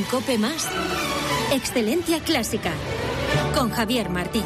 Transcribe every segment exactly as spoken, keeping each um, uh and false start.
COPE Más, Excelencia Clásica, con Javier Martí.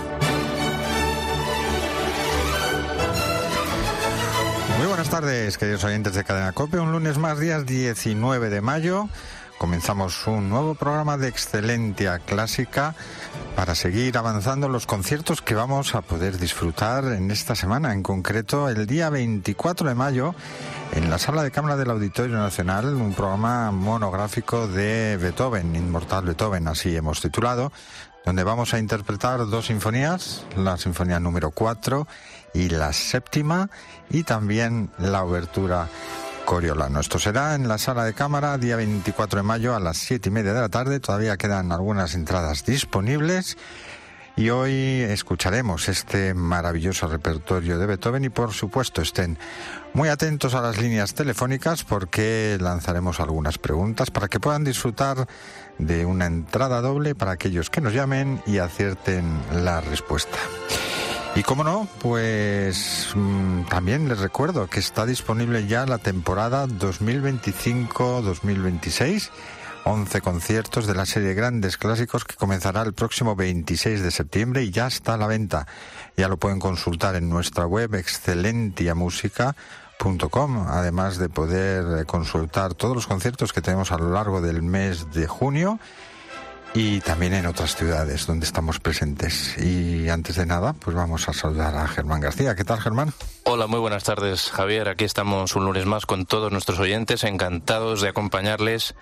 Muy buenas tardes, queridos oyentes de Cadena COPE. Un lunes más, día diecinueve de mayo. Comenzamos un nuevo programa de Excelencia Clásica para seguir avanzando en los conciertos que vamos a poder disfrutar en esta semana. En concreto, el día veinticuatro de mayo, en la Sala de Cámara del Auditorio Nacional, un programa monográfico de Beethoven, Inmortal Beethoven, así hemos titulado, donde vamos a interpretar dos sinfonías, la sinfonía número cuatro y la séptima, y también la obertura Coriolano. Esto será en la Sala de Cámara, día veinticuatro de mayo a las siete y media de la tarde. Todavía quedan algunas entradas disponibles y hoy escucharemos este maravilloso repertorio de Beethoven y, por supuesto, estén muy atentos a las líneas telefónicas porque lanzaremos algunas preguntas para que puedan disfrutar de una entrada doble para aquellos que nos llamen y acierten la respuesta. Y como no, pues mmm, también les recuerdo que está disponible ya la temporada dos mil veinticinco dos mil veintiséis, once conciertos de la serie Grandes Clásicos que comenzará el próximo veintiséis de septiembre y ya está a la venta. Ya lo pueden consultar en nuestra web excelentia musica punto com, además de poder consultar todos los conciertos que tenemos a lo largo del mes de junio y también en otras ciudades donde estamos presentes. Y antes de nada, pues vamos a saludar a Germán García. ¿Qué tal, Germán? Hola, muy buenas tardes, Javier. Aquí estamos un lunes más con todos nuestros oyentes, encantados de acompañarles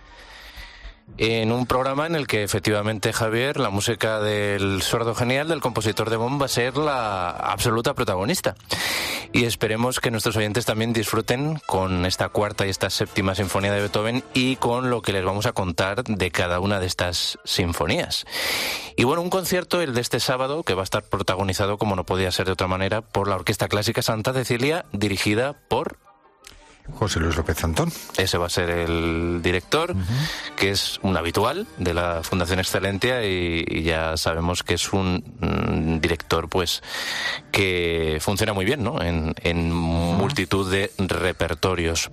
en un programa en el que efectivamente, Javier, la música del Sordo Genial, del compositor de Bonn, va a ser la absoluta protagonista. Y esperemos que nuestros oyentes también disfruten con esta cuarta y esta séptima sinfonía de Beethoven y con lo que les vamos a contar de cada una de estas sinfonías. Y bueno, un concierto, el de este sábado, que va a estar protagonizado, como no podía ser de otra manera, por la Orquesta Clásica Santa Cecilia, dirigida por José Luis López Antón. Ese va a ser el director, uh-huh. que es un habitual de la Fundación Excelencia y, y ya sabemos que es un, un director pues que funciona muy bien, ¿no? En, en uh-huh. multitud de repertorios.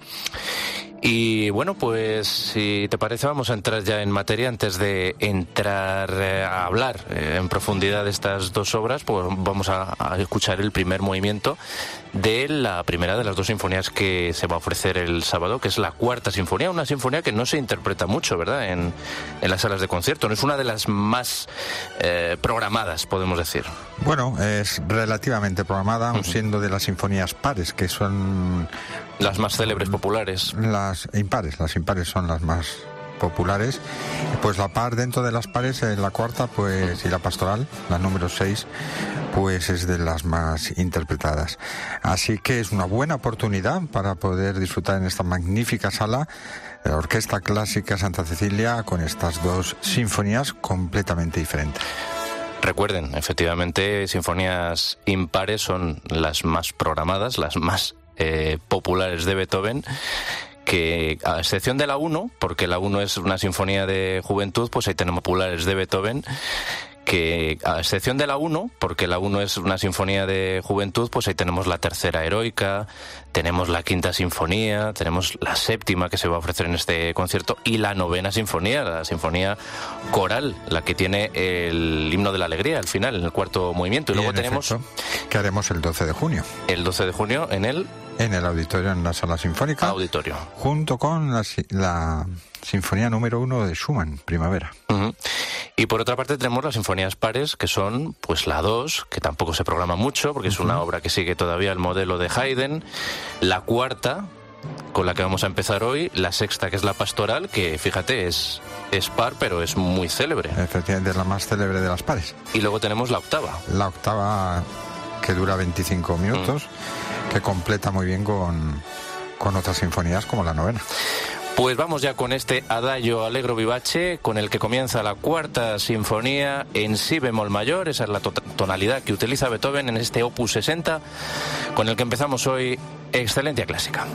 Y bueno, pues si te parece vamos a entrar ya en materia. Antes de entrar eh, a hablar eh, en profundidad de estas dos obras, pues vamos a, a escuchar el primer movimiento de la primera de las dos sinfonías que se va a ofrecer el sábado, que es la cuarta sinfonía, una sinfonía que no se interpreta mucho, ¿verdad?, en, en las salas de concierto. No es una de las más eh, programadas, podemos decir. Bueno, es relativamente programada, aun uh-huh. siendo de las sinfonías pares, que son las más célebres, populares. Las impares, las impares son las más populares. Pues la par dentro de las pares, eh, la cuarta, pues, y la pastoral, la número seis, pues es de las más interpretadas. Así que es una buena oportunidad para poder disfrutar en esta magnífica sala de la Orquesta Clásica Santa Cecilia con estas dos sinfonías completamente diferentes. Recuerden, efectivamente, sinfonías impares son las más programadas, las más eh, populares de Beethoven, que a excepción de la uno, porque la uno es una sinfonía de juventud, pues ahí tenemos populares de Beethoven, que a excepción de la uno, porque la uno es una sinfonía de juventud, pues ahí tenemos la tercera heroica, tenemos la quinta sinfonía, tenemos la séptima que se va a ofrecer en este concierto y la novena sinfonía, la sinfonía coral, la que tiene el himno de la alegría al final, en el cuarto movimiento. Y, y luego tenemos efecto, que haremos el doce de junio. El doce de junio en el... En el auditorio, en la sala sinfónica. Auditorio. Junto con la, la sinfonía número uno de Schumann, Primavera. Uh-huh. Y por otra parte tenemos las sinfonías pares, que son pues la dos, que tampoco se programa mucho, porque uh-huh. es una obra que sigue todavía el modelo de Haydn. La cuarta, con la que vamos a empezar hoy. La sexta, que es la pastoral, que fíjate, es, es par, pero es muy célebre. Efectivamente, es la más célebre de las pares. Y luego tenemos la octava. La octava, que dura veinticinco minutos. Uh-huh. Que completa muy bien con, con otras sinfonías como la novena. Pues vamos ya con este Adagio Allegro Vivace, con el que comienza la cuarta sinfonía en si bemol mayor. Esa es la to- tonalidad que utiliza Beethoven en este opus sesenta, con el que empezamos hoy Excelencia Clásica.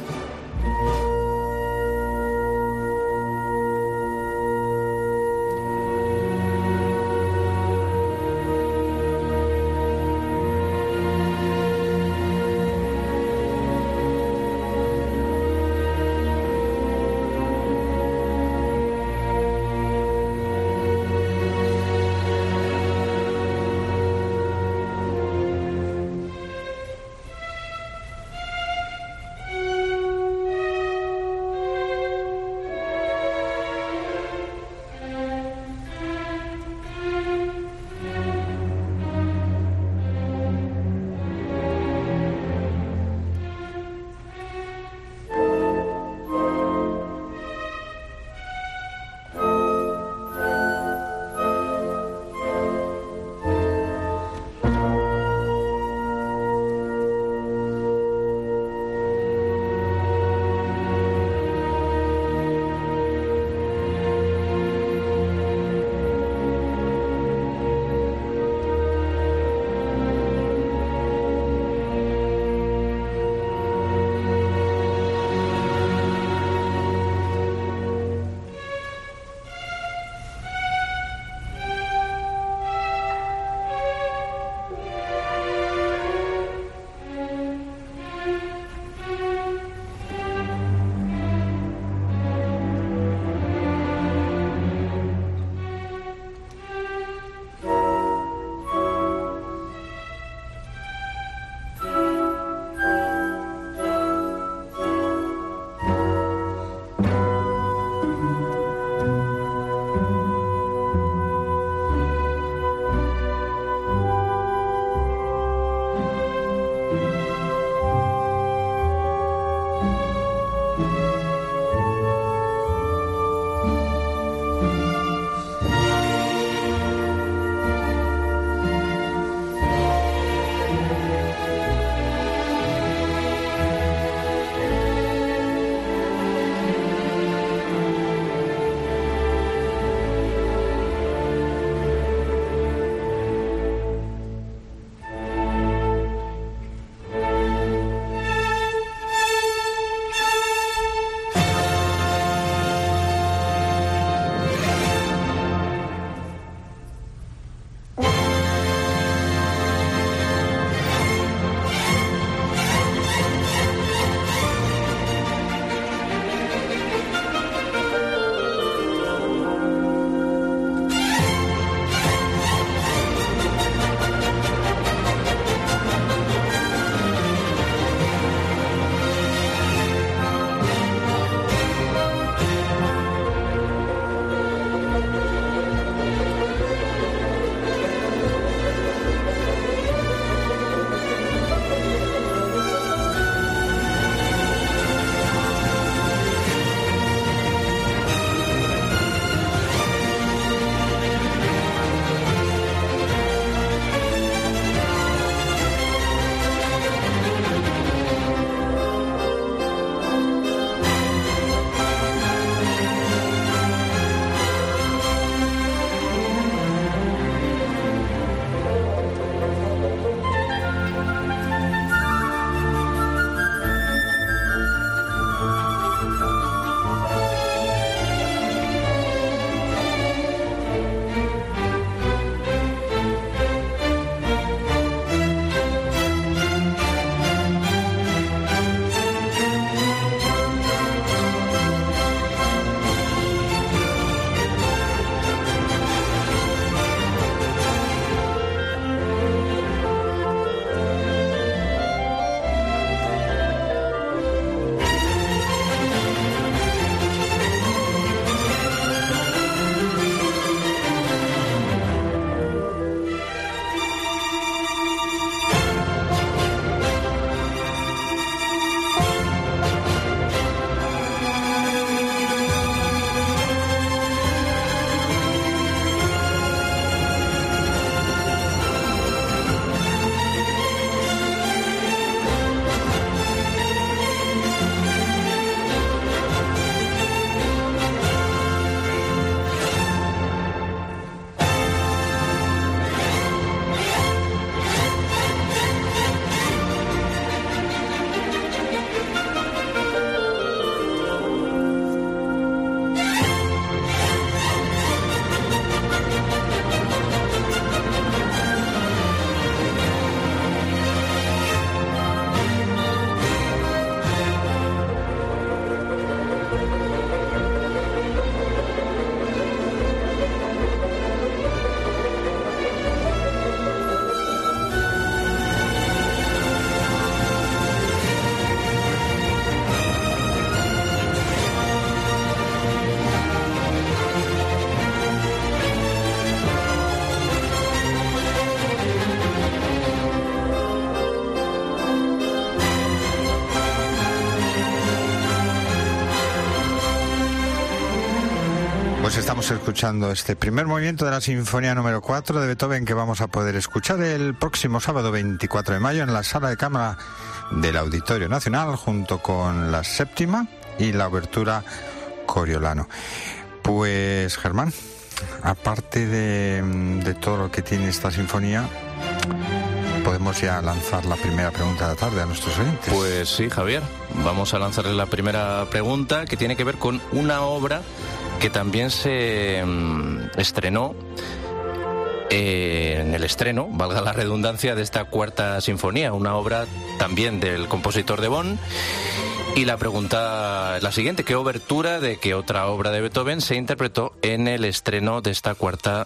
Pues estamos escuchando este primer movimiento de la Sinfonía número cuatro de Beethoven, que vamos a poder escuchar el próximo sábado veinticuatro de mayo en la Sala de Cámara del Auditorio Nacional, junto con la séptima y la obertura Coriolano. Pues, Germán, aparte de, de todo lo que tiene esta sinfonía, podemos ya lanzar la primera pregunta de la tarde a nuestros oyentes. Pues sí, Javier, vamos a lanzarle la primera pregunta, que tiene que ver con una obra que también se um, estrenó eh, en el estreno, valga la redundancia, de esta cuarta sinfonía, una obra también del compositor de Bonn. Y la pregunta es la siguiente: ¿qué obertura de qué otra obra de Beethoven se interpretó en el estreno de esta cuarta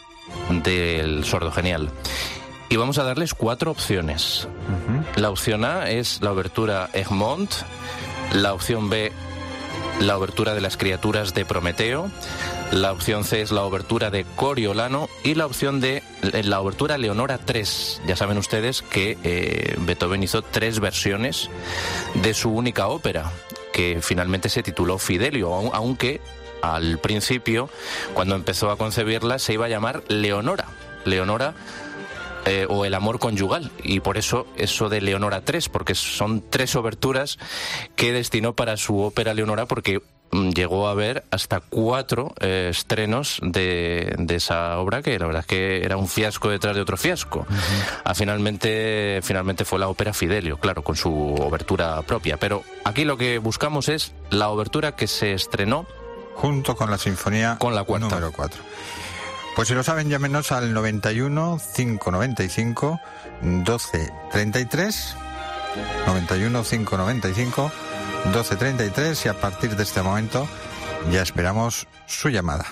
del Sordo Genial? Y vamos a darles cuatro opciones. Uh-huh. La opción A es la obertura Egmont, la opción B, la obertura de las criaturas de Prometeo, la opción C es la obertura de Coriolano y la opción D, la obertura Leonora tres. Ya saben ustedes que eh, Beethoven hizo tres versiones de su única ópera, que finalmente se tituló Fidelio, aunque al principio, cuando empezó a concebirla, se iba a llamar Leonora. Leonora Eh, o el amor conyugal, y por eso eso de Leonora tres, porque son tres oberturas que destinó para su ópera Leonora, porque mm, llegó a haber hasta cuatro eh, estrenos de, de esa obra, que la verdad es que era un fiasco detrás de otro fiasco. Uh-huh. Ah, finalmente, finalmente fue la ópera Fidelio, claro, con su obertura propia, pero aquí lo que buscamos es la obertura que se estrenó junto con la sinfonía con la cuarta. número cuatro. Pues si lo saben, llámenos al noventa y uno, cinco noventa y cinco, doce treinta y tres, noventa y uno, cinco noventa y cinco, doce treinta y tres, y a partir de este momento ya esperamos su llamada.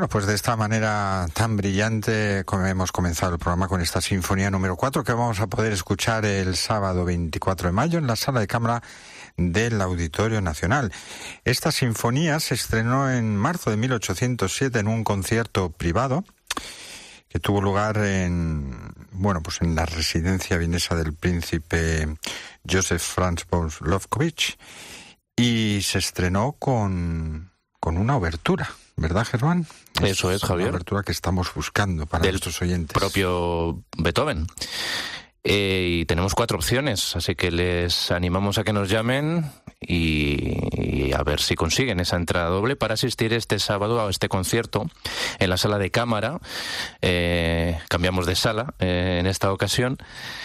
Bueno, pues de esta manera tan brillante como hemos comenzado el programa con esta sinfonía número cuatro que vamos a poder escuchar el sábado veinticuatro de mayo en la Sala de Cámara del Auditorio Nacional. Esta sinfonía se estrenó en marzo de mil ochocientos siete en un concierto privado que tuvo lugar en, bueno, pues en la residencia vienesa del príncipe Joseph Franz von Lobkowitz, y se estrenó con, con una obertura, ¿verdad, Germán? Eso es, Javier. Una obertura que estamos buscando para del nuestros oyentes. Propio Beethoven. Eh, y tenemos cuatro opciones, así que les animamos a que nos llamen y, y a ver si consiguen esa entrada doble para asistir este sábado a este concierto en la Sala de Cámara. Eh, cambiamos de sala eh, en esta ocasión.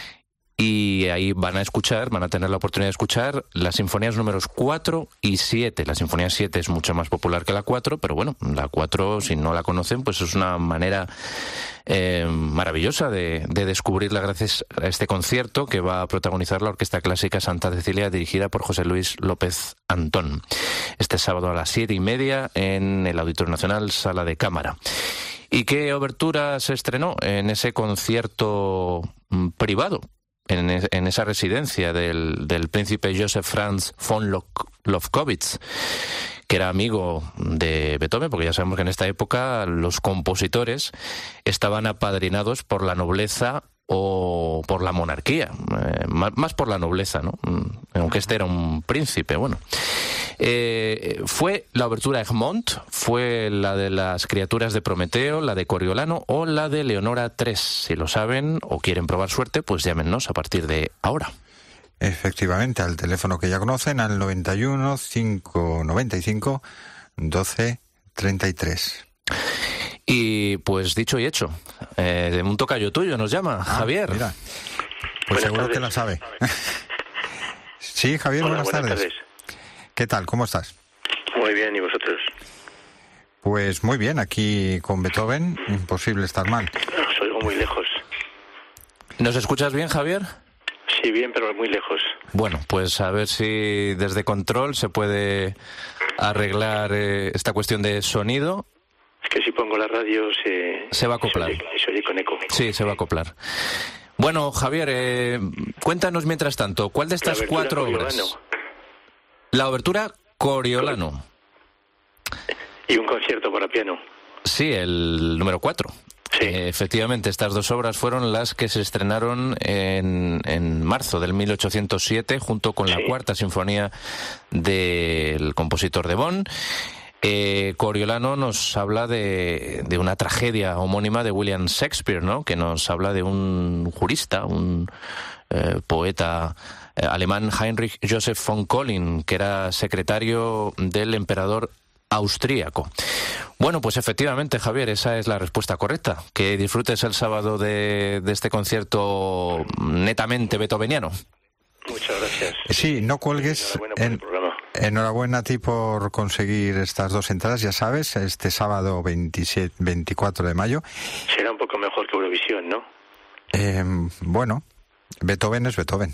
Y ahí van a escuchar, van a tener la oportunidad de escuchar las sinfonías números cuatro y siete. La sinfonía siete es mucho más popular que la cuatro, pero bueno, la cuatro, si no la conocen, pues es una manera eh, maravillosa de, de descubrirla gracias a este concierto que va a protagonizar la Orquesta Clásica Santa Cecilia, dirigida por José Luis López Antón. Este sábado a las siete y media en el Auditorio Nacional, Sala de Cámara. ¿Y qué obertura se estrenó en ese concierto mm, privado? En, en esa residencia del, del príncipe Joseph Franz von Lobkowitz, que era amigo de Beethoven, porque ya sabemos que en esta época los compositores estaban apadrinados por la nobleza o por la monarquía, eh, más, más por la nobleza, ¿no? Aunque este era un príncipe, bueno. Eh, fue la obertura Egmont, fue la de las criaturas de Prometeo, la de Coriolano o la de Leonora tres. Si lo saben o quieren probar suerte, pues llámenos a partir de ahora. Efectivamente, al teléfono que ya conocen, al noventa y uno, cinco noventa y cinco, doce treinta y tres. Y pues dicho y hecho, eh, de un tocayo tuyo nos llama, ah, Javier. Mira, pues buenas seguro tardes. Que la sabe. Sí, Javier, Hola, buenas, buenas tardes. tardes. ¿Qué tal? ¿Cómo estás? Muy bien, ¿y vosotros? Pues muy bien, aquí con Beethoven, imposible estar mal. Os oigo muy lejos. ¿Nos escuchas bien, Javier? Sí, bien, pero muy lejos. Bueno, pues a ver si desde control se puede arreglar eh, esta cuestión de sonido. Es que si pongo la radio se... Se va a acoplar. Se oye, se oye con eco. Sí, se va a acoplar. Bueno, Javier, eh, cuéntanos mientras tanto, ¿cuál de estas cuatro obras? Coriolano. La obertura Coriolano. Y un concierto para piano. Sí, el número cuatro. Sí. Eh, efectivamente, estas dos obras fueron las que se estrenaron en, en marzo del mil ochocientos siete, junto con la sí. cuarta sinfonía del compositor de Bonn. Eh, Coriolano nos habla de, de una tragedia homónima de William Shakespeare, ¿no? Que nos habla de un jurista, un eh, poeta eh, alemán, Heinrich Joseph von Collin, que era secretario del emperador austríaco. Bueno, pues efectivamente, Javier, esa es la respuesta correcta. Que disfrutes el sábado de, de este concierto netamente beethoveniano. Muchas gracias. Sí, no cuelgues. Enhorabuena por en... el programa. Enhorabuena a ti por conseguir estas dos entradas, ya sabes, este sábado veintisiete, veinticuatro de mayo. Será un poco mejor que Eurovisión, ¿no? Eh, bueno, Beethoven es Beethoven.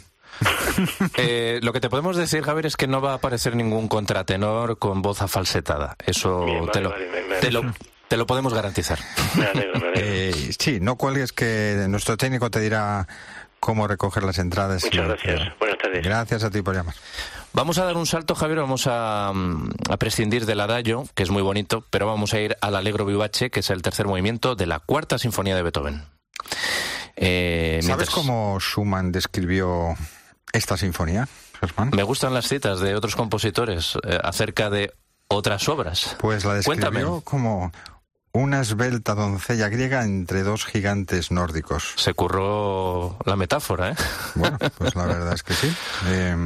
eh, lo que te podemos decir, Javier, es que no va a aparecer ningún contratenor con voz afalsetada. Eso Bien, vale, te, lo, vale, me, me te, lo, te lo podemos garantizar. Me alegro, me alegro. Eh, sí, no cuelgues, que nuestro técnico te dirá cómo recoger las entradas. Muchas gracias. Que... Buenas tardes. Gracias a ti por llamar. Vamos a dar un salto, Javier, vamos a, a prescindir del adagio, que es muy bonito, pero vamos a ir al Allegro vivace, que es el tercer movimiento de la cuarta sinfonía de Beethoven. Eh, ¿Sabes mientras... cómo Schumann describió esta sinfonía, Germán? Me gustan las citas de otros compositores eh, acerca de otras obras. Pues la describió Cuéntame. como una esbelta doncella griega entre dos gigantes nórdicos. Se curró la metáfora, ¿eh? Bueno, pues la verdad es que sí. Eh,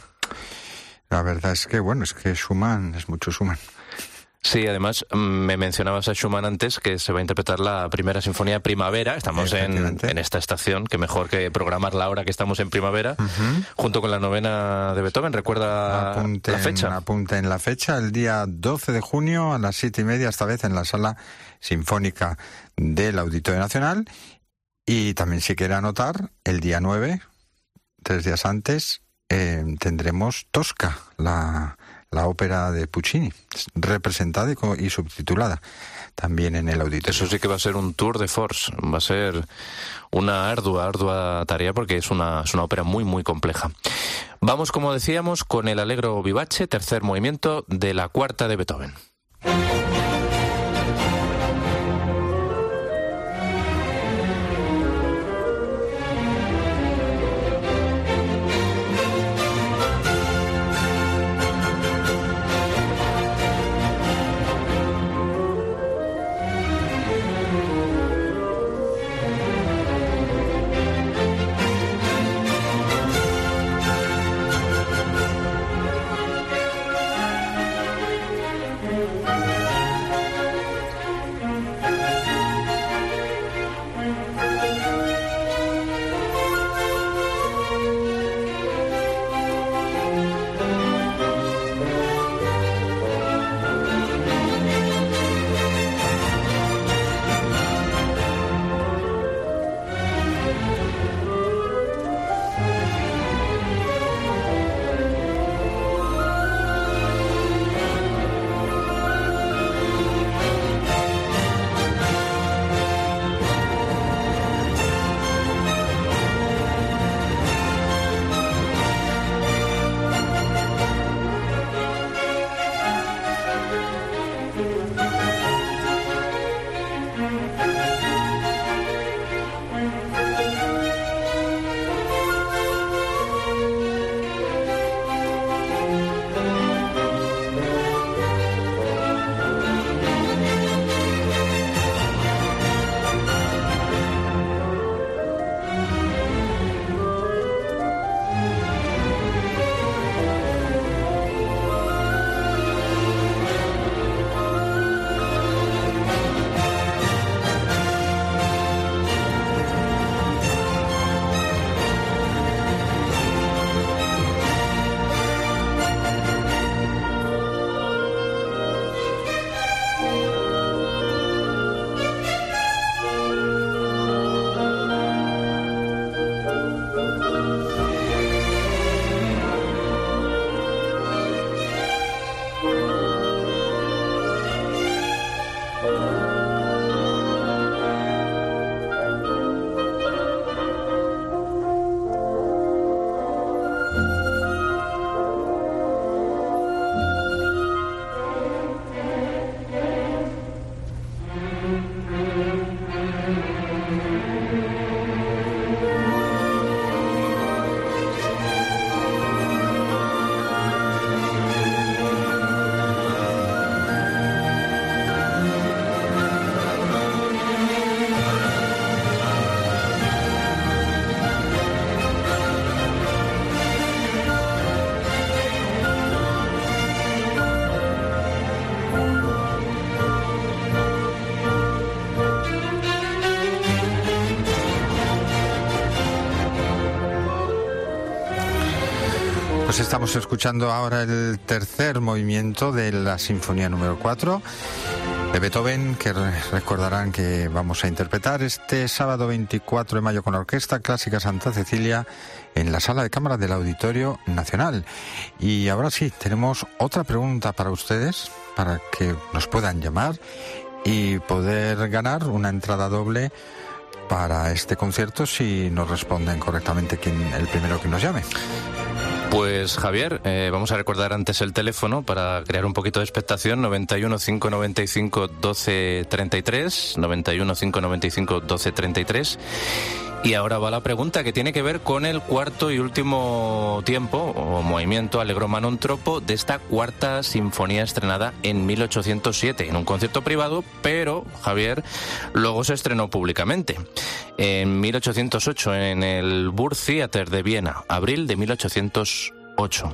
la verdad es que, bueno, es que Schumann es mucho Schumann. Sí, además me mencionabas a Schumann antes, que se va a interpretar la primera sinfonía Primavera. Estamos en, en esta estación, que mejor que programarla ahora que estamos en primavera, uh-huh. junto con la novena de Beethoven. ¿Recuerda apunten, la fecha? Apunten la fecha, el día doce de junio a las siete y media, esta vez en la Sala Sinfónica del Auditorio Nacional. Y también, si quiere anotar, el día nueve, tres días antes, eh, tendremos Tosca, la... la ópera de Puccini, representada y, co- y subtitulada también en el auditorio. Eso sí que va a ser un tour de force, va a ser una ardua, ardua tarea porque es una, es una ópera muy, muy compleja. Vamos, como decíamos, con el Allegro vivace, tercer movimiento de la cuarta de Beethoven. Pues estamos escuchando ahora el tercer movimiento de la Sinfonía número cuatro de Beethoven, que recordarán que vamos a interpretar este sábado veinticuatro de mayo con la Orquesta Clásica Santa Cecilia en la Sala de Cámara del Auditorio Nacional. Y ahora sí, tenemos otra pregunta para ustedes, para que nos puedan llamar y poder ganar una entrada doble para este concierto si nos responden correctamente quien el primero que nos llame. Pues Javier, eh, vamos a recordar antes el teléfono para crear un poquito de expectación: noventa y uno, cinco noventa y cinco, doce treinta y tres, noventa y uno, cinco noventa y cinco, doce treinta y tres. Y ahora va la pregunta que tiene que ver con el cuarto y último tiempo o movimiento Allegro Manon Troppo de esta cuarta sinfonía estrenada en mil ochocientos siete en un concierto privado, pero Javier, luego se estrenó públicamente en mil ochocientos ocho en el Burgtheater de Viena, abril de mil ochocientos ocho.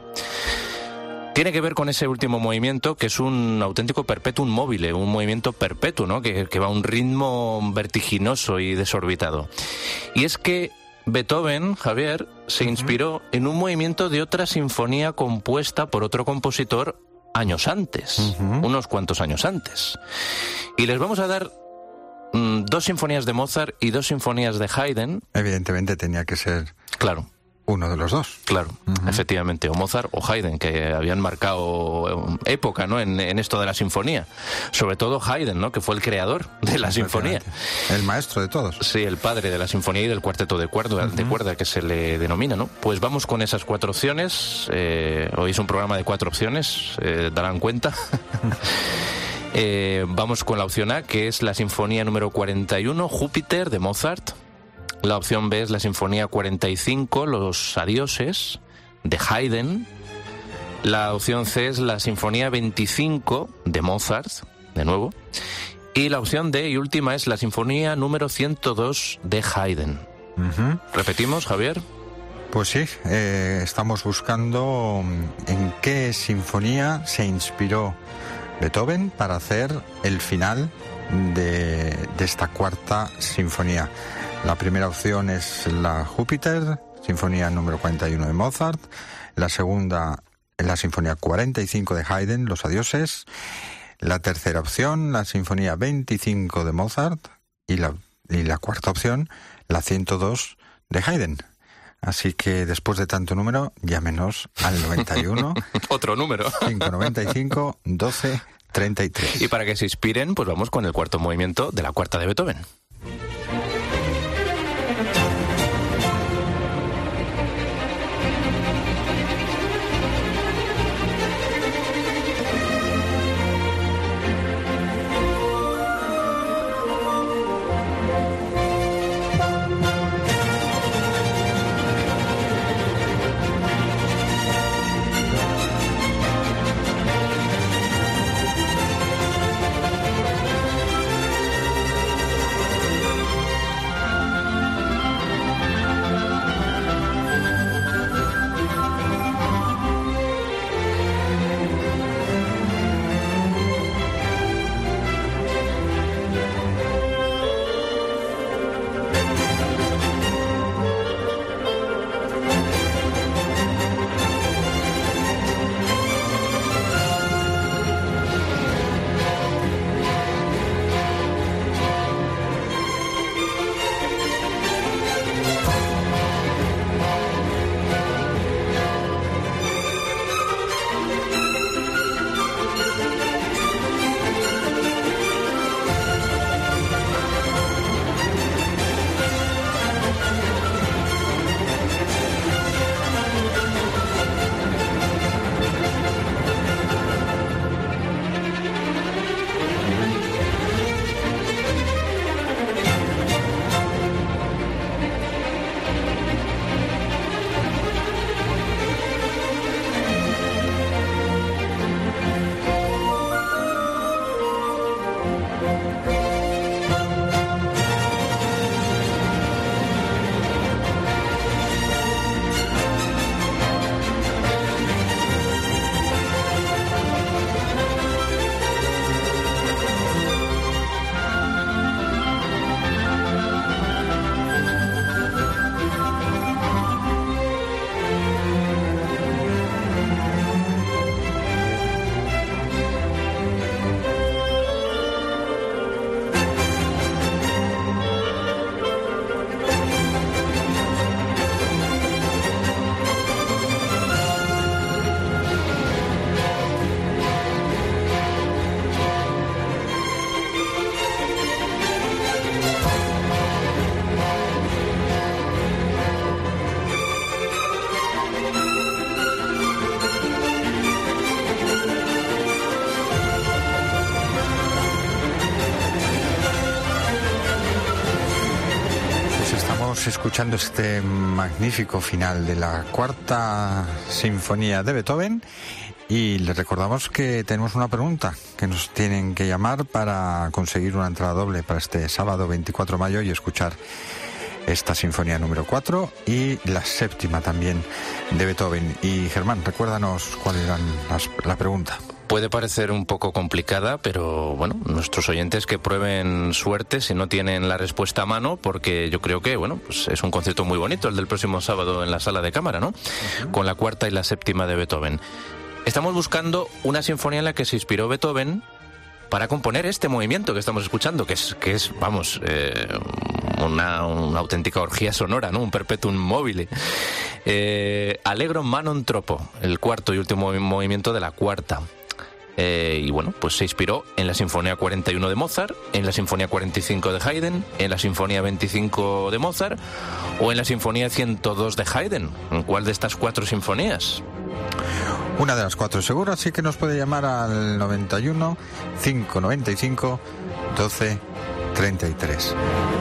Tiene que ver con ese último movimiento, que es un auténtico perpetuum mobile, un movimiento perpetuo, ¿no? que, que va a un ritmo vertiginoso y desorbitado. Y es que Beethoven, Javier, se inspiró en un movimiento de otra sinfonía compuesta por otro compositor años antes, uh-huh. unos cuantos años antes. Y les vamos a dar mm, dos sinfonías de Mozart y dos sinfonías de Haydn. Evidentemente tenía que ser... Claro. uno de los dos. Claro, uh-huh. efectivamente, o Mozart o Haydn, que habían marcado época, ¿no?, en, en esto de la sinfonía. Sobre todo Haydn, ¿no?, que fue el creador de la sinfonía. El maestro de todos. Sí, el padre de la sinfonía y del cuarteto de cuerda, uh-huh. de cuerda que se le denomina, ¿no? Pues vamos con esas cuatro opciones. Eh, hoy es un programa de cuatro opciones, eh, darán cuenta. eh, vamos con la opción A, que es la sinfonía número cuarenta y uno, Júpiter, de Mozart. La opción B es la Sinfonía cuarenta y cinco, Los Adioses, de Haydn. La opción C es la Sinfonía veinticinco, de Mozart, de nuevo. Y la opción D y última es la Sinfonía número ciento dos, de Haydn. Uh-huh. ¿Repetimos, Javier? Pues sí, eh, estamos buscando en qué sinfonía se inspiró Beethoven para hacer el final de, de esta cuarta sinfonía. La primera opción es la Júpiter, sinfonía número cuarenta y uno de Mozart. La segunda, la sinfonía cuarenta y cinco de Haydn, Los Adioses. La tercera opción, la sinfonía veinticinco de Mozart. Y la, y la cuarta opción, la ciento dos de Haydn. Así que después de tanto número, llámenos al noventa y uno. Otro número. cinco noventa y cinco, doce, treinta y tres. Y para que se inspiren, pues vamos con el cuarto movimiento de la cuarta de Beethoven. Escuchando este magnífico final de la cuarta sinfonía de Beethoven, y les recordamos que tenemos una pregunta que nos tienen que llamar para conseguir una entrada doble para este sábado veinticuatro de mayo y escuchar esta sinfonía número cuatro y la séptima también de Beethoven. Y Germán, recuérdanos cuál era la pregunta. Puede parecer un poco complicada, pero bueno, nuestros oyentes que prueben suerte si no tienen la respuesta a mano, porque yo creo que, bueno, pues es un concierto muy bonito el del próximo sábado en la Sala de Cámara, ¿no? Uh-huh. Con la cuarta y la séptima de Beethoven. Estamos buscando una sinfonía en la que se inspiró Beethoven para componer este movimiento que estamos escuchando, que es, que es vamos, eh, una, una auténtica orgía sonora, ¿no? Un perpetuum mobile. Eh, Allegro ma non troppo, el cuarto y último movimiento de la cuarta. Eh, y bueno, pues se inspiró en la Sinfonía cuarenta y uno de Mozart, en la Sinfonía cuarenta y cinco de Haydn, en la Sinfonía veinticinco de Mozart o en la Sinfonía ciento dos de Haydn. ¿En cuál de estas cuatro sinfonías? Una de las cuatro seguro, así que nos puede llamar al noventa y uno, cinco noventa y cinco, doce treinta y tres.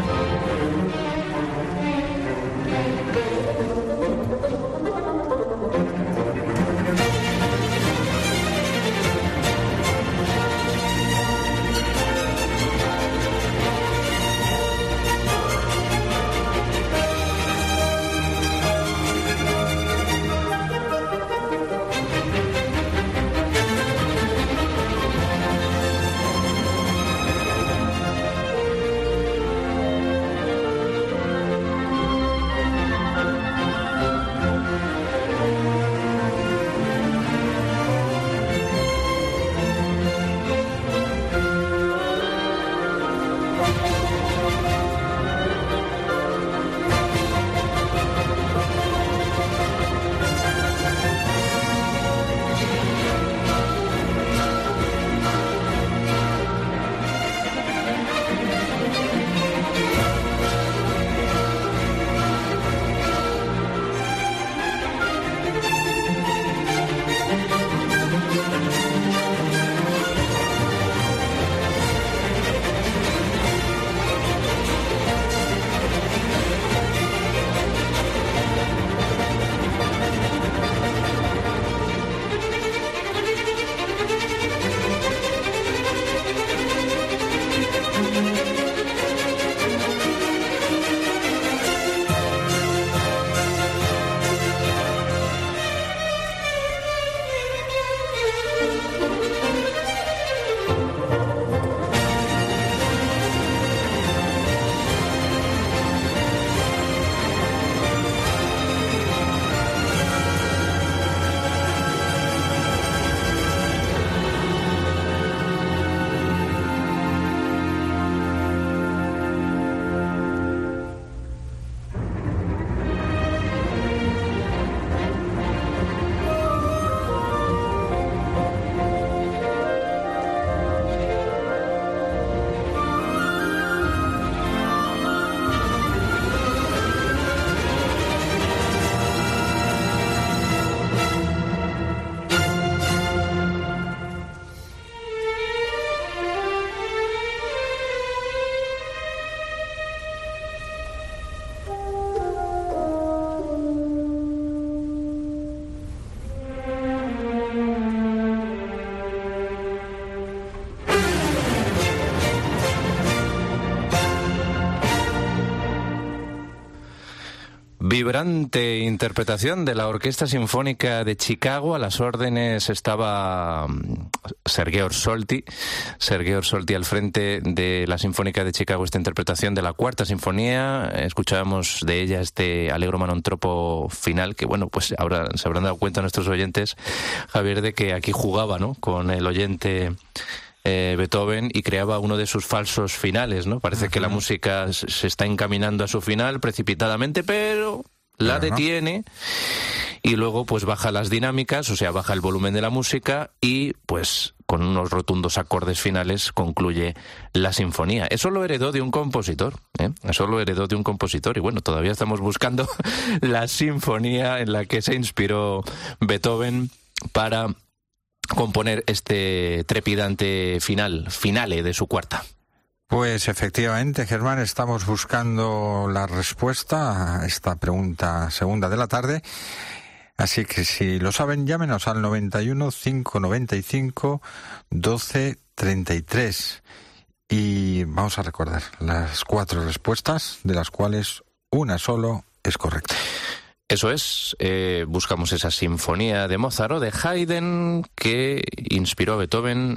Vibrante interpretación de la Orquesta Sinfónica de Chicago. A las órdenes estaba Sergei Orsolti. Sergei Orsolti al frente de la Sinfónica de Chicago, esta interpretación de la Cuarta Sinfonía. Escuchábamos de ella este Allegro ma non troppo final, que bueno, pues ahora se habrán dado cuenta nuestros oyentes, Javier, de que aquí jugaba, ¿no?, con el oyente Eh, Beethoven y creaba uno de sus falsos finales, ¿no? Parece Ajá. que la música se está encaminando a su final precipitadamente, pero la Ajá. detiene y luego pues baja las dinámicas, o sea, baja el volumen de la música y pues con unos rotundos acordes finales concluye la sinfonía. Eso lo heredó de un compositor, ¿eh? Eso lo heredó de un compositor y bueno, todavía estamos buscando la sinfonía en la que se inspiró Beethoven para componer este trepidante final, finale de su cuarta. Pues efectivamente, Germán, estamos buscando la respuesta a esta pregunta segunda de la tarde. Así que si lo saben, llámenos al noventa y uno, cinco noventa y cinco, doce treinta y tres. Y vamos a recordar las cuatro respuestas, de las cuales una solo es correcta. Eso es, eh, buscamos esa sinfonía de Mozart o de Haydn que inspiró a Beethoven.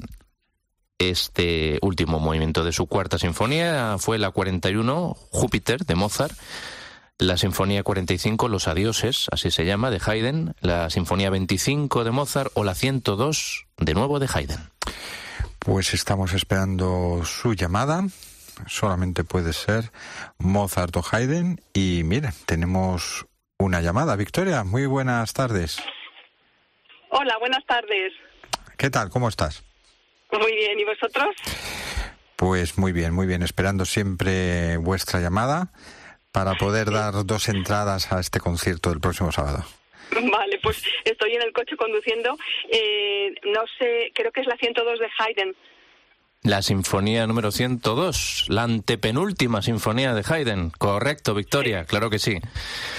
Este último movimiento de su cuarta sinfonía fue la cuarenta y uno, Júpiter, de Mozart, la sinfonía cuarenta y cinco, Los Adioses, así se llama, de Haydn, la sinfonía veinticinco de Mozart o la ciento dos, de nuevo, de Haydn. Pues estamos esperando su llamada. solamente puede ser Mozart o Haydn. Y miren, tenemos una llamada. Victoria, muy buenas tardes. Hola, buenas tardes. ¿Qué tal? ¿Cómo estás? Muy bien, ¿y vosotros? Pues muy bien, muy bien. Esperando siempre vuestra llamada para poder dar dos entradas a este concierto del próximo sábado. Vale, pues estoy en el coche conduciendo. Eh, no sé, creo que es la ciento dos de Haydn. La sinfonía número ciento dos, la antepenúltima sinfonía de Haydn. Correcto, Victoria, claro que sí.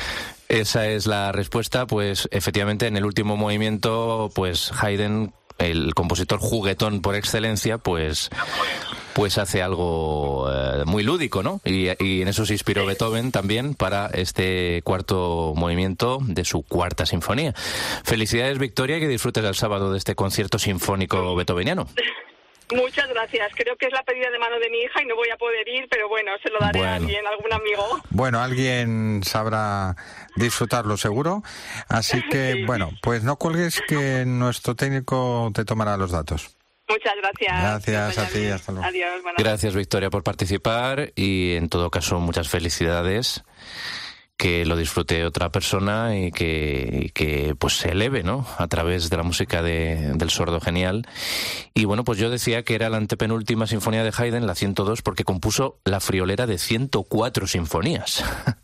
Esa es la respuesta, pues efectivamente en el último movimiento, pues Haydn, el compositor juguetón por excelencia, pues pues hace algo eh, muy lúdico, ¿no? Y, y en eso se inspiró Beethoven también para este cuarto movimiento de su cuarta sinfonía. Felicidades, Victoria, y que disfrutes el sábado de este concierto sinfónico beethoveniano. Muchas gracias. Creo que es la pedida de mano de mi hija y no voy a poder ir, pero bueno, se lo daré bueno. a alguien, a algún amigo. Bueno, alguien sabrá disfrutarlo seguro. Así que, sí. Bueno, pues no cuelgues que nuestro técnico te tomará los datos. Muchas gracias. Gracias a ti, hasta luego. Adiós. Gracias, Victoria, por participar y en todo caso muchas felicidades. Que lo disfrute otra persona y que, y que pues se eleve, ¿no? A través de la música de, del sordo genial. Y bueno, pues yo decía que era la antepenúltima sinfonía de Haydn, la ciento dos, porque compuso la friolera de ciento cuatro sinfonías.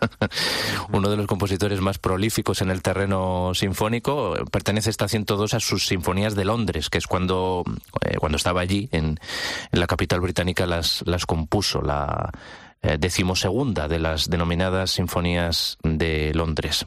Uno de los compositores más prolíficos en el terreno sinfónico. Pertenece esta ciento dos a sus sinfonías de Londres, que es cuando, eh, cuando estaba allí, en, en la capital británica, las, las compuso. La Eh, decimosegunda de las denominadas sinfonías de Londres.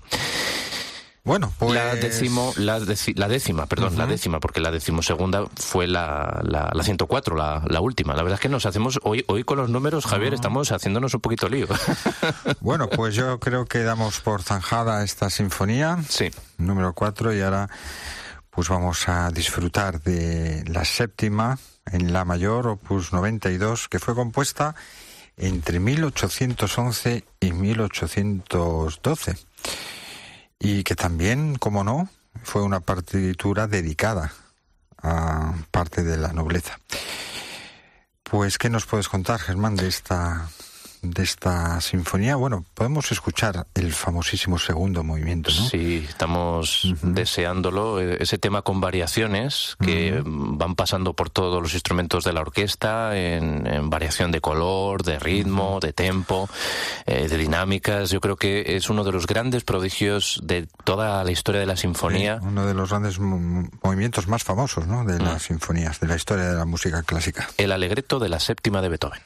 Bueno, pues... La, decimo, la, deci, la décima, perdón, uh-huh. la décima, porque la decimosegunda fue la, la, la ciento cuatro, la, la última. La verdad es que nos hacemos, hoy, hoy con los números, Javier, uh-huh. estamos haciéndonos un poquito lío. Bueno, pues yo creo que damos por zanjada esta sinfonía, sí. número cuatro, y ahora pues vamos a disfrutar de la séptima en la mayor, opus noventa y dos, que fue compuesta entre mil ochocientos once y mil ochocientos doce, y que también, como no, fue una partitura dedicada a parte de la nobleza. Pues, ¿qué nos puedes contar, Germán, de esta de esta sinfonía? Bueno, podemos escuchar el famosísimo segundo movimiento, ¿no? Sí, estamos uh-huh. deseándolo, ese tema con variaciones que uh-huh. van pasando por todos los instrumentos de la orquesta, en, en variación de color, de ritmo, uh-huh. de tempo, eh, de dinámicas. Yo creo que es uno de los grandes prodigios de toda la historia de la sinfonía. Sí, uno de los grandes m- movimientos más famosos, ¿no?, de uh-huh. las sinfonías, de la historia de la música clásica. El Allegretto de la séptima de Beethoven.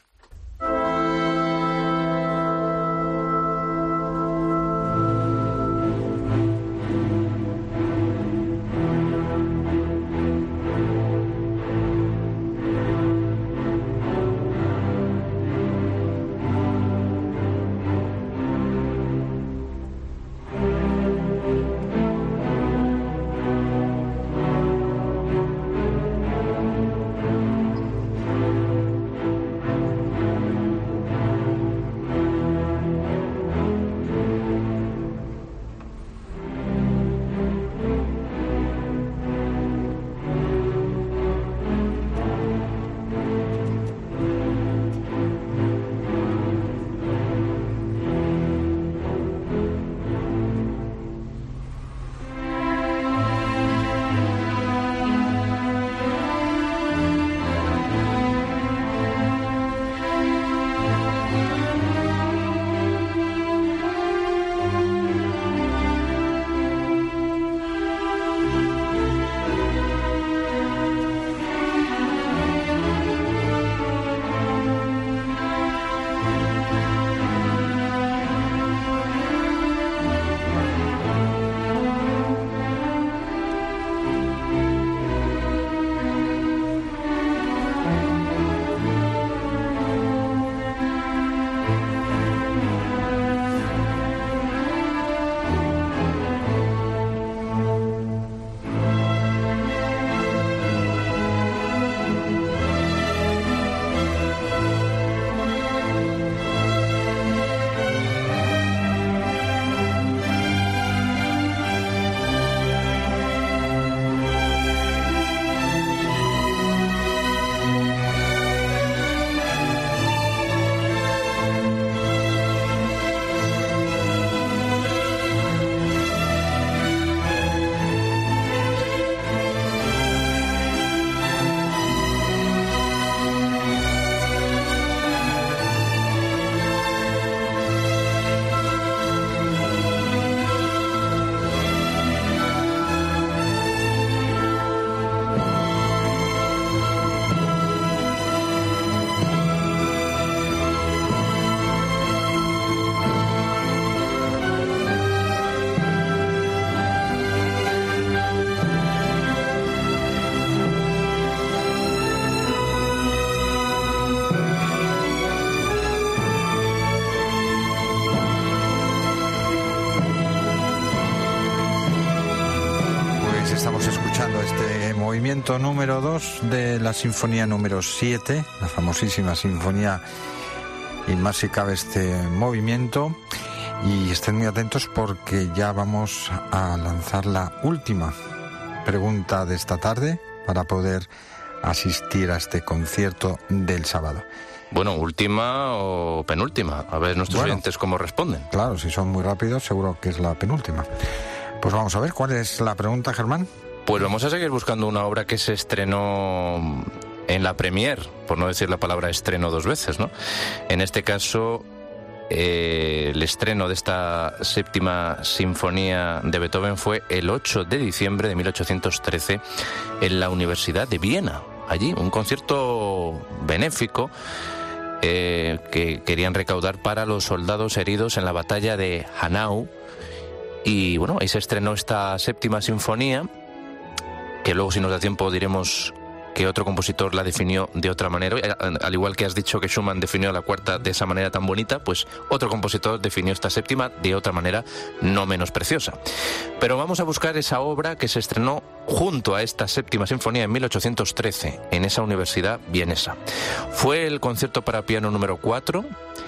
escuchando este movimiento número dos de la sinfonía número siete, la famosísima sinfonía, y más si cabe este movimiento. Y estén muy atentos porque ya vamos a lanzar la última pregunta de esta tarde para poder asistir a este concierto del sábado. Bueno, última o penúltima. A ver nuestros Bueno, oyentes cómo responden. Claro, si son muy rápidos, seguro que es la penúltima. Pues vamos a ver, ¿cuál es la pregunta, Germán? Pues vamos a seguir buscando una obra que se estrenó en la premier, por no decir la palabra estreno dos veces, ¿no? En este caso, eh, el estreno de esta séptima sinfonía de Beethoven fue el ocho de diciembre de mil ochocientos trece en la Universidad de Viena. Allí, un concierto benéfico eh, que querían recaudar para los soldados heridos en la batalla de Hanau. Y bueno, ahí se estrenó esta séptima sinfonía, que luego, si nos da tiempo, diremos que otro compositor la definió de otra manera. Al igual que has dicho que Schumann definió la cuarta de esa manera tan bonita, pues otro compositor definió esta séptima de otra manera no menos preciosa. Pero vamos a buscar esa obra que se estrenó junto a esta séptima sinfonía en mil ochocientos trece en esa universidad vienesa. Fue el concierto para piano número cuatro,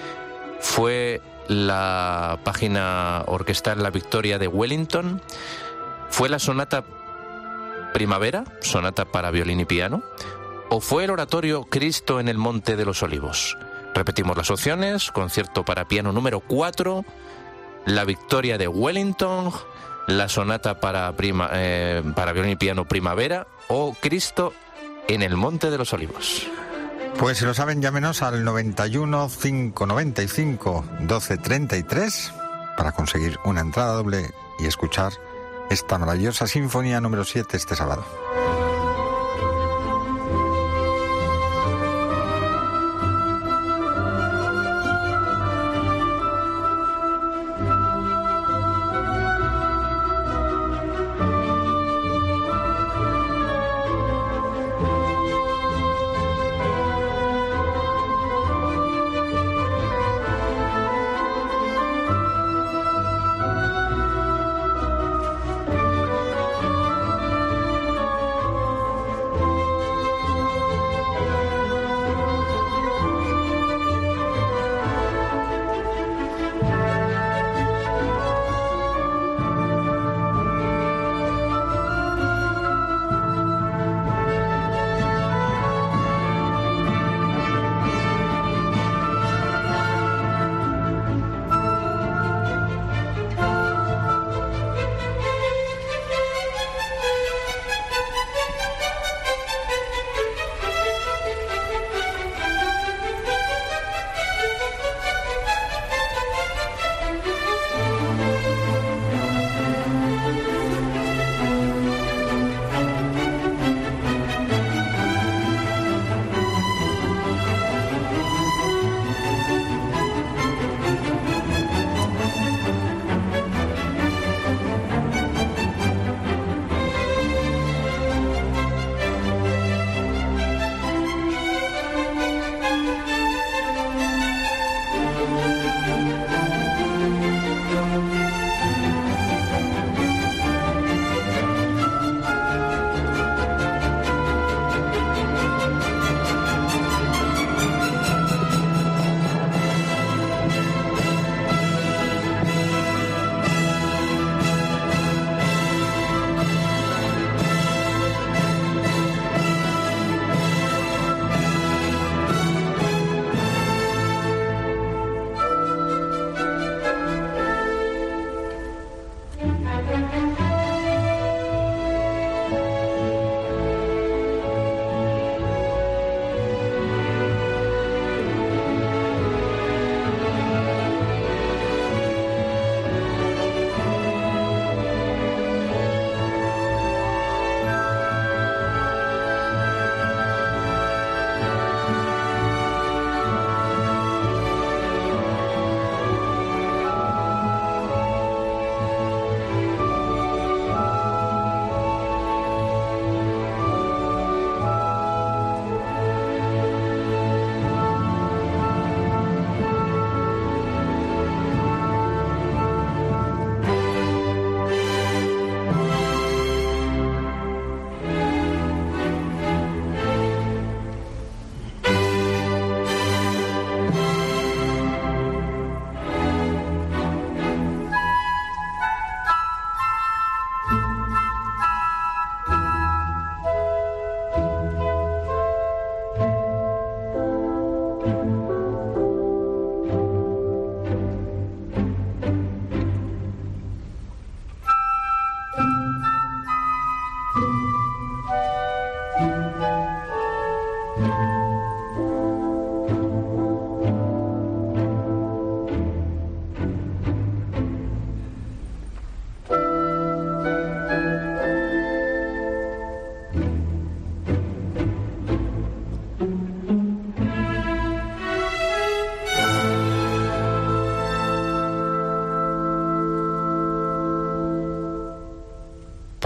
fue la página orquestal La Victoria de Wellington, fue la sonata Primavera, sonata para violín y piano, o fue el oratorio Cristo en el Monte de los Olivos. Repetimos las opciones: concierto para piano número cuatro, La Victoria de Wellington, la sonata para, prima, eh, para violín y piano Primavera, o Cristo en el Monte de los Olivos. Pues si lo saben, llámenos al noventa y uno, cinco noventa y cinco, doce treinta y tres para conseguir una entrada doble y escuchar esta maravillosa sinfonía número siete este sábado.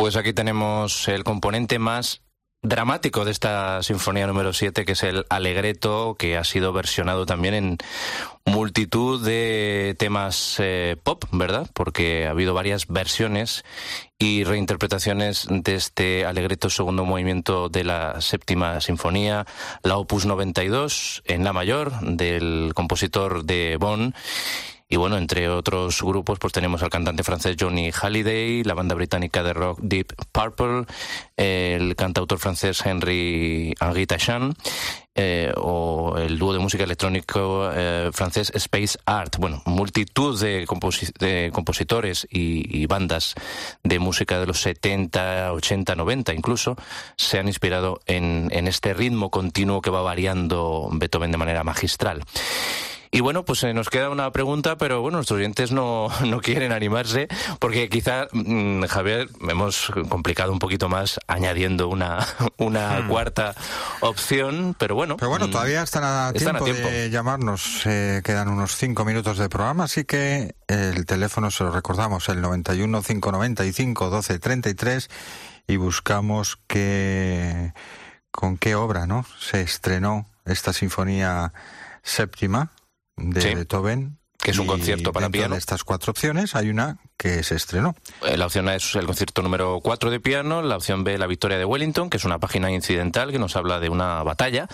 Pues aquí tenemos el componente más dramático de esta sinfonía número siete, que es el Allegretto, que ha sido versionado también en multitud de temas eh, pop, ¿verdad? Porque ha habido varias versiones y reinterpretaciones de este Allegretto, segundo movimiento de la séptima sinfonía, la Opus noventa y dos en la mayor, del compositor de Bonn. Y bueno, entre otros grupos, pues tenemos al cantante francés Johnny Hallyday, la banda británica de rock Deep Purple, el cantautor francés Henry Henri Tachan, eh, o el dúo de música electrónico eh, francés Space Art. Bueno, multitud de, composi- de compositores y, y bandas de música de los setenta, ochenta, noventa incluso, se han inspirado en, en este ritmo continuo que va variando Beethoven de manera magistral. Y bueno, pues eh, nos queda una pregunta, pero bueno, nuestros oyentes no, no quieren animarse, porque quizá, mmm, Javier, hemos complicado un poquito más añadiendo una, una hmm. cuarta opción, pero bueno. Pero bueno, todavía están a, están tiempo, a tiempo de llamarnos, eh, quedan unos cinco minutos de programa, así que el teléfono se lo recordamos, el noventa y uno, cinco noventa y cinco, doce treinta y tres, y buscamos qué, con qué obra, ¿no?, se estrenó esta sinfonía séptima de sí, Beethoven, que es un concierto para piano. De estas cuatro opciones hay una que se estrenó. La opción A es el concierto número cuatro de piano, la opción B, la Victoria de Wellington, que es una página incidental que nos habla de una batalla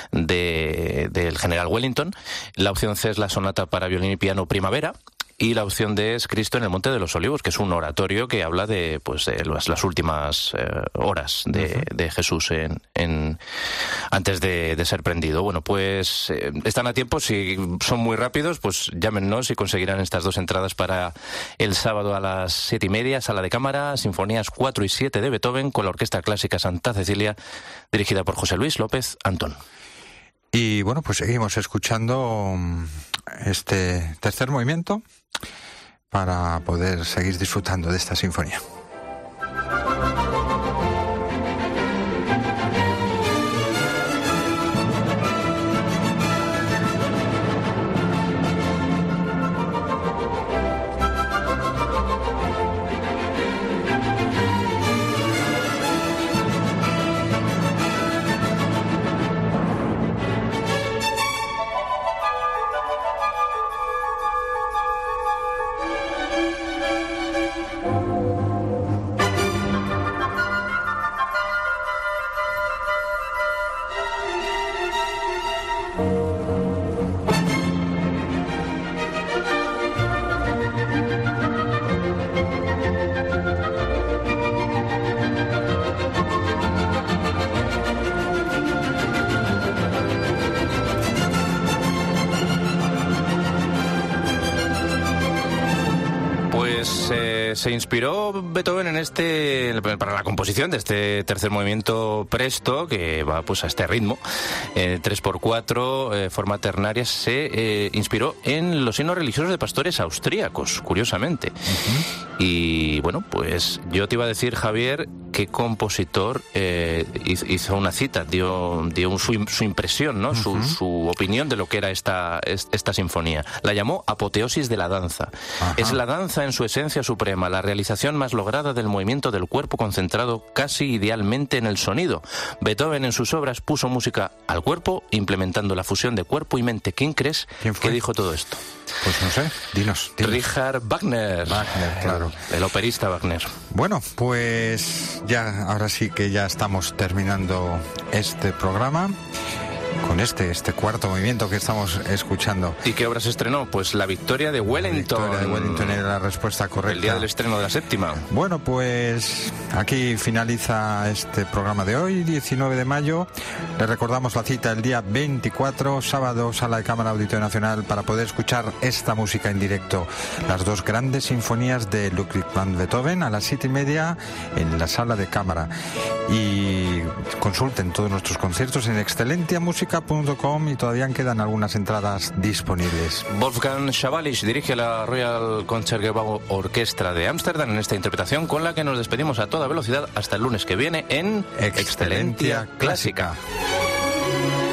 de, del general Wellington. La opción C es la sonata para violín y piano Primavera. Y la opción D es Cristo en el Monte de los Olivos, que es un oratorio que habla de, pues, de las, las últimas eh, horas de, uh-huh. de Jesús en, en, antes de, de ser prendido. Bueno, pues eh, están a tiempo. Si son muy rápidos, pues llámenos y conseguirán estas dos entradas para el sábado a las siete y media, sala de cámara, sinfonías cuatro y siete de Beethoven, con la Orquesta Clásica Santa Cecilia, dirigida por José Luis López Antón. Y bueno, pues seguimos escuchando este tercer movimiento para poder seguir disfrutando de esta sinfonía. Se inspiró Beethoven en este para la composición de este tercer movimiento presto, que va pues a este ritmo, eh, tres por cuatro, eh, forma ternaria. Se eh, inspiró en los himnos religiosos de pastores austríacos, curiosamente. Uh-huh. Y bueno, pues yo te iba a decir, Javier, qué compositor eh, hizo una cita, dio, dio su, su impresión, ¿no? Uh-huh. su, su opinión de lo que era esta, esta sinfonía. La llamó apoteosis de la danza. Uh-huh. Es la danza en su esencia suprema, la realización más lograda del movimiento del cuerpo concentrado casi idealmente en el sonido. Beethoven en sus obras puso música al cuerpo, implementando la fusión de cuerpo y mente. ¿Quién crees que dijo todo esto? Pues no sé, dinos, dinos. Richard Wagner. Wagner, claro. El, el operista Wagner. Bueno, pues ya, ahora sí que ya estamos terminando este programa con este, este cuarto movimiento que estamos escuchando. ¿Y qué obra se estrenó? Pues la Victoria de Wellington. La Victoria de Wellington era la respuesta correcta. El día del estreno de la séptima. Bueno, pues aquí finaliza este programa de hoy, diecinueve de mayo. Les recordamos la cita el día veinticuatro, sábado, Sala de Cámara Auditorio Nacional, para poder escuchar esta música en directo. Las dos grandes sinfonías de Ludwig van Beethoven a las siete y media en la Sala de Cámara. Y consulten todos nuestros conciertos en excelentia música punto com y todavía quedan algunas entradas disponibles. Wolfgang Schabalich dirige la Royal Concertgebouw Orquestra de Ámsterdam en esta interpretación, con la que nos despedimos a toda velocidad hasta el lunes que viene en Excelentia Clásica.